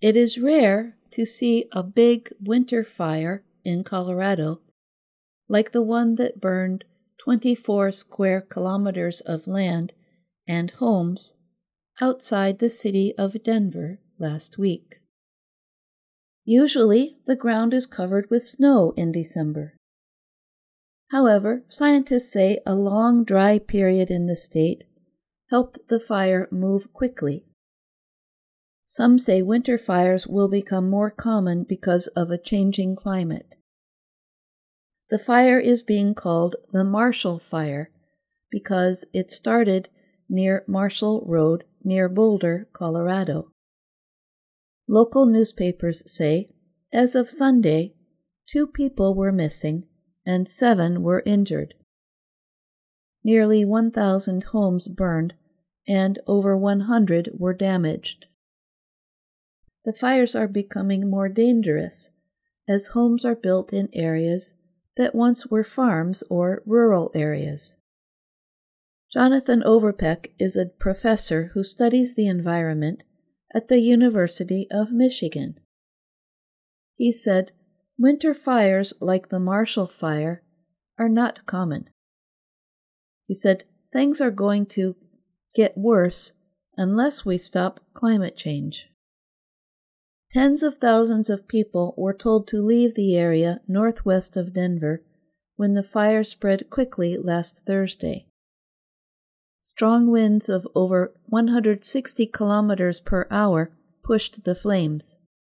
It is rare to see a big winter fire in Colorado, like the one that burned 24 square kilometers of land and homes outside the city of Denver last week. Usually, the ground is covered with snow in December. However, scientists say a long dry period in the state helped the fire move quickly. Some say winter fires will become more common because of a changing climate. The fire is being called the Marshall Fire because it started near Marshall Road near Boulder, Colorado. Local newspapers say, as of Sunday, 2 people were missing and 7 were injured. Nearly 1,000 homes burned and over 100 were damaged. The fires are becoming more dangerous as homes are built in areas that once were farms or rural areas. Jonathan Overpeck is a professor who studies the environment at the University of Michigan. He said, winter fires like the Marshall Fire are not common. He said, things are going to get worse unless we stop climate change. Tens of thousands of people were told to leave the area northwest of Denver when the fire spread quickly last Thursday. Strong winds of over 160 kilometers per hour pushed the flames.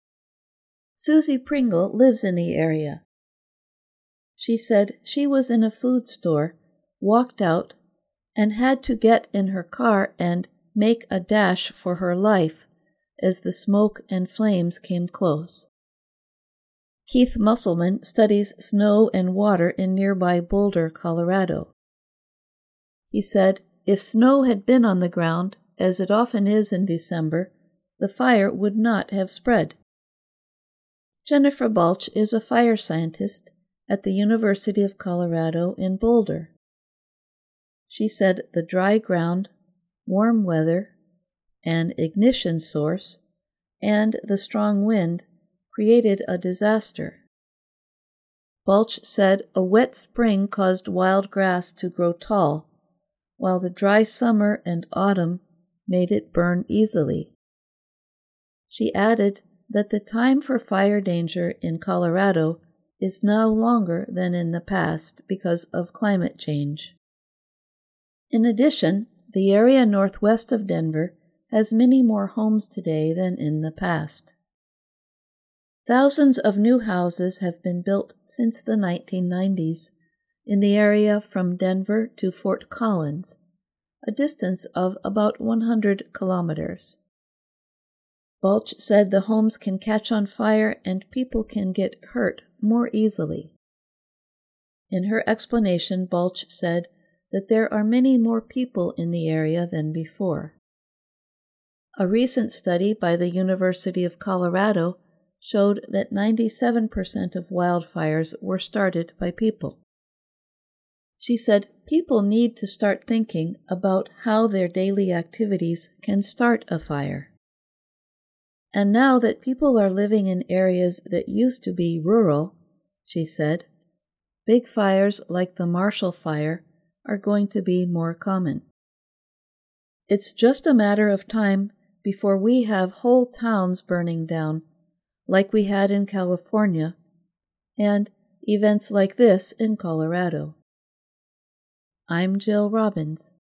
Susie Pringle lives in the area. She said she was in a food store, walked out, and had to get in her car and make a dash for her life as the smoke and flames came close. Keith Musselman studies snow and water in nearby Boulder, Colorado. He said, if snow had been on the ground, as it often is in December, the fire would not have spread. Jennifer Balch is a fire scientist at the University of Colorado in Boulder. She said the dry ground, warm weather, an ignition source, and the strong wind created a disaster. Balch said a wet spring caused wild grass to grow tall, while the dry summer and autumn made it burn easily. She added that the time for fire danger in Colorado is no longer than in the past because of climate change. In addition, the area northwest of Denver has many more homes today than in the past. Thousands of new houses have been built since the 1990s in the area from Denver to Fort Collins, a distance of about 100 kilometers. Balch said the homes can catch on fire and people can get hurt more easily. In her explanation, Balch said that there are many more people in the area than before. A recent study by the University of Colorado showed that 97% of wildfires were started by people. She said people need to start thinking about how their daily activities can start a fire. And now that people are living in areas that used to be rural, she said, big fires like the Marshall Fire are going to be more common. It's just a matter of time before we have whole towns burning down, like we had in California, and events like this in Colorado. I'm Jill Robbins.